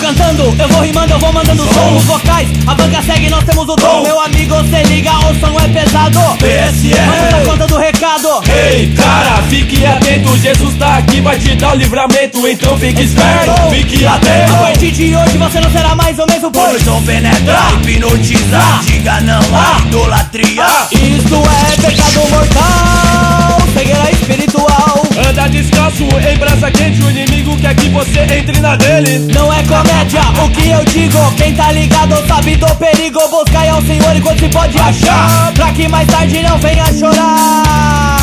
cantando, eu vou rimando, eu vou mandando som. Os vocais, a banca segue, nós temos o dom. Meu amigo, cê liga, o som é pesado. PSL, vamos dar conta do recado. Ei, cara, fique atento, Jesus tá aqui, vai te dar o livramento. Então fique esperto, fique atento. A partir de hoje você não será mais o mesmo, pois o som penetra, hipnotiza, diga não à idolatria. Isto é pecado mortal, cegueira espiritual. Anda descalço em brasa quente, o inimigo quer que você entre na dele. Não é comédia o que eu digo, quem tá ligado sabe do perigo. Buscai ao Senhor enquanto se pode achar, pra que mais tarde não venha chorar.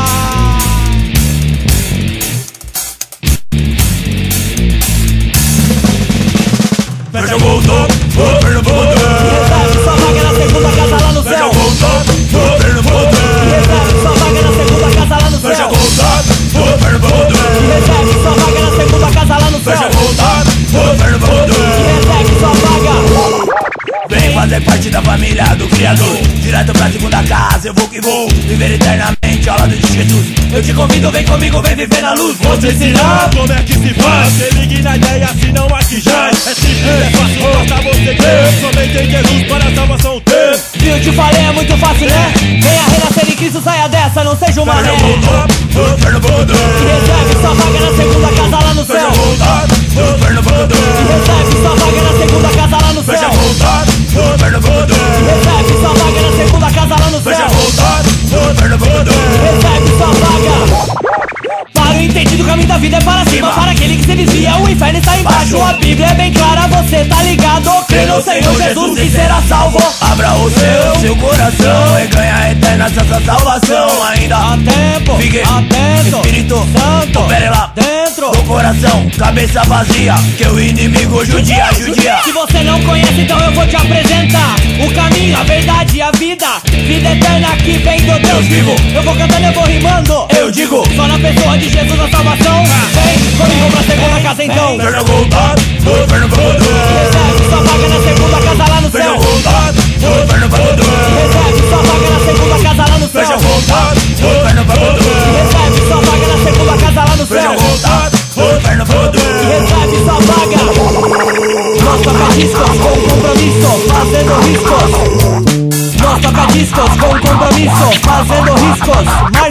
Fecha o voltou, governo voltou. Reserve sua vaga na segunda casa lá no Fecha céu. o voltou, governo voltou. Reserve sua vaga na segunda casa lá no Fecha céu. o voltou, governo voltou. Reserve sua vaga na segunda casa lá no céu. Fecha o voltou, governo voltou. Reserve sua vaga. Vem fazer parte da família do Criador. Direto pra segunda casa, eu vou que vou viver eternamente ao lado de Jesus. Eu te convido, vem comigo, vem viver na luz. Vou te ensinar como é que se faz. Se ligue na ideia, senão aqui já é simples, é fácil, basta você crer. Somente em Jesus para a salvação ter. Eu te falei, é muito fácil, né? Venha renascer em Cristo, saia dessa, não seja uma Fecha ré. o voltou, governo voltou. Reserve sua vaga na segunda casa lá no Fecha céu. o voltou, governo voltou. Reserve sua vaga na segunda casa lá no Fecha céu. o voltou, governo voltou. Reserve sua vaga na segunda casa lá no Fecha céu. o voltou, governo voltou. Reserve sua vaga. Para o entendido, o caminho da vida é para cima. Para aquele que se desvia, o inferno está embaixo. A Bíblia é bem clara, você tá ligado. Crê no Senhor Jesus e será salvo. Abra o seu coração e ganha eterna essa salvação. Ainda Há tempo, fique atento, Espírito Santo, opere lá dentro do coração, cabeça vazia, que o inimigo judia. Se você não conhece, então eu vou te apresentar o caminho, a verdade, a vida. Vida eterna que vem do Deus vivo. Eu vou cantando, eu vou rimando. Eu digo, só na pessoa de Jesus a salvação. Vem comigo pra segunda casa então. fecha o voltado, governo voltou. Reserve sua vaga na segunda casa lá no Fecha céu. o voltado, governo voltou. Reserve sua vaga na segunda casa lá no céu. Fecha o voltado, governo voltou. Reserve sua vaga na segunda casa lá no Fecha céu. o voltado, governo voltou. Reserve sua vaga. Nós toca discos com compromisso, fazendo riscos. Nós toca discos com compromisso, fazendo riscos.